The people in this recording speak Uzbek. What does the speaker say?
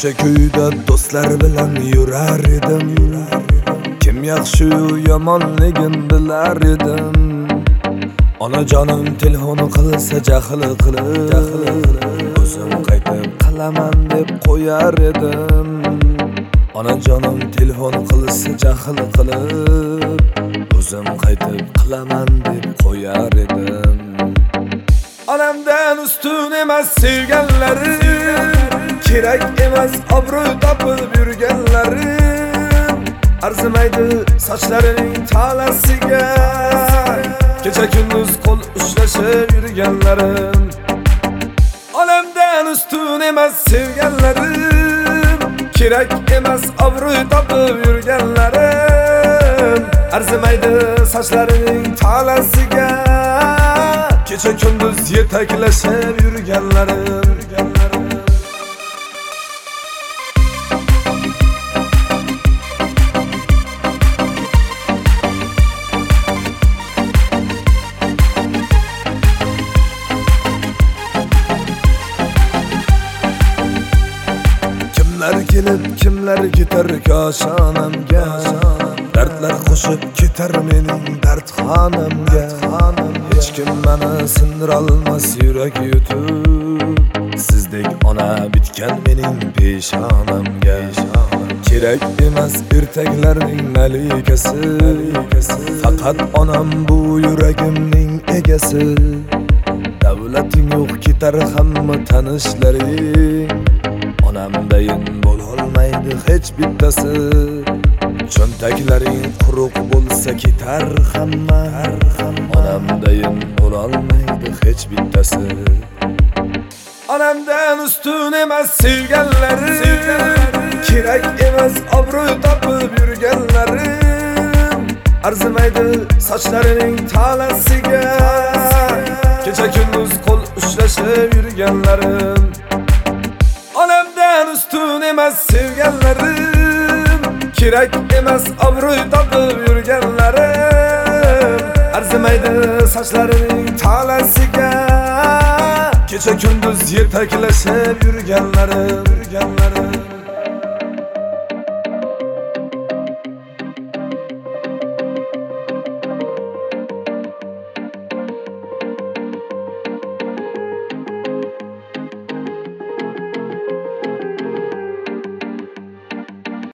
ko'cha ko'yda do'stlar bilan yurar edim. Kim yaxshi yomonligin bilar edim. Onajonim telefon qilsa jahl qilib, o'zim qaytib qilaman deb qo'yar edim. Onajonim telefon qilsa jahl qilib, o'zim qaytib qilaman deb qo'yar edim. Onamdan ustun emas sevganlarim, kerak emas obro' topib yurganlarim. Arzimaydi sochlarining talasiga, kecha kunduz qo'l ushlashib yurganlarim. Onamdan ustun emas sevganlarim, kerak emas obro' topib yurganlarim. Arzimaydi sochlarining talasiga, kecha kunduz yetaklashib yurganlarim. Kimlar kelib, kimlar ketar koshonamga, dardlar qo'shib ketar mening dardxonamga. Hech kim meni sindira olmas yurak yutib, sizdek ona bitgan mening peshonamga. Kerak emas ertaklarning malikasi, faqat onam bu yuragimning egasi. Davlating yo'q ketar hamma tanishlaring, onamdayin bo'lolmaydi hech bittasi. Cho'ntaklaring quruq bo'lsa ketar hamma, onamdayin bo'lolmaydi hech bittasi. Onamdan ustun emas sevganlarim, kerak emas obro' topib yurganlarim. Arzimaydi sochlarining talasiga, kecha kunduz qo'l ushlashib yurganlarim. Onamdan ustun emas sevganlarim, kerak emas obro' topib yurganlarim. Arzimaydi sochlarining talasiga, kecha kunduz yetaklashib yurganlarim.